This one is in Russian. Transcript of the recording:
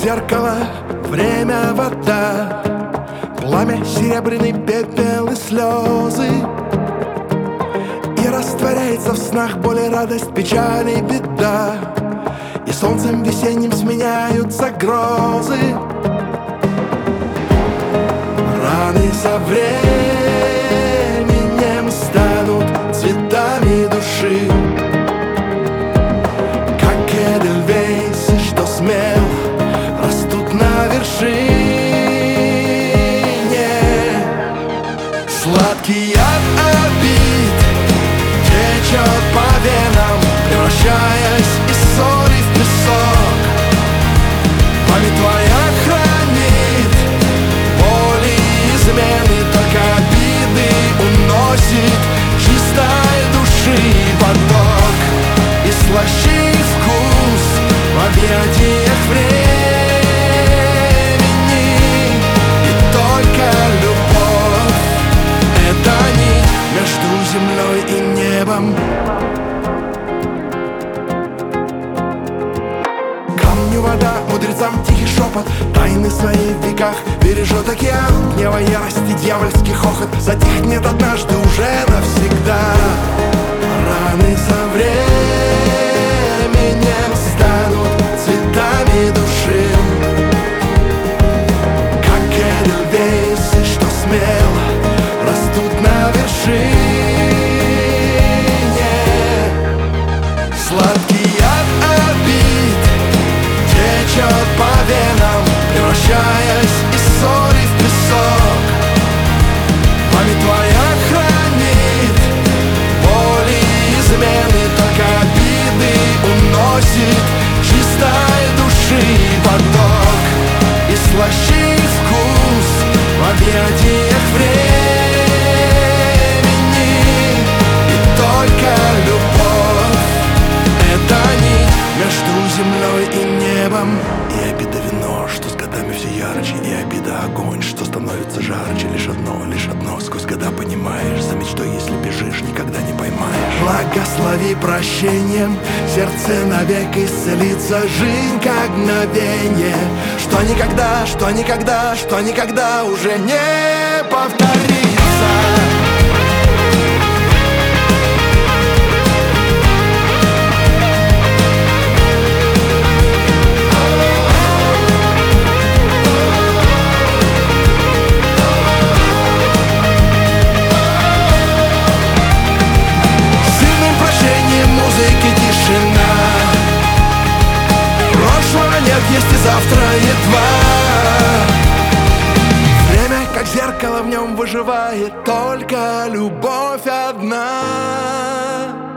зеркало, время, вода, пламя, серебряный пепел и слезы. И растворяется в снах боль и радость, печаль и беда. И солнцем весенним сменяются грозы. Раны со временем станут цветами души, как эдельвейсы, что смел растут на вершине. Сладкий яд обид течет по венам, превращаясь из соли в песок. Память твоя хранит боли и измены, только обиды уносит чистой души поток. И слащий вкус в объятиях времени, и только любовь — это нить между землей и небом. Камню вода, мудрецам тихий шепот, тайны свои в веках бережет океан. Гнева, ярости, дьявольский хохот затихнет однажды уже навсегда. Раны со временем станут цветами души, как эдельвейсы, что смел растут на вершине. Сладкий яд обид течет по венам, превращаясь из соли в песок. Память твоя хранит боли и измены, только обиды уносит чистой души поток. И слащий вкус в объятиях времени, и только любовь — это нить между землей и небом. И обида вино, что с годами все ярче, и обида огонь, что становится жарче. Лишь одно, сквозь года понимаешь, за мечтой, если бежишь, никогда не поймаешь. Благослови прощением, сердце навек исцелится, жизнь как мгновенье, что никогда уже не повторится. Есть и завтра едва. Время, как зеркало, в нем выживает только любовь одна.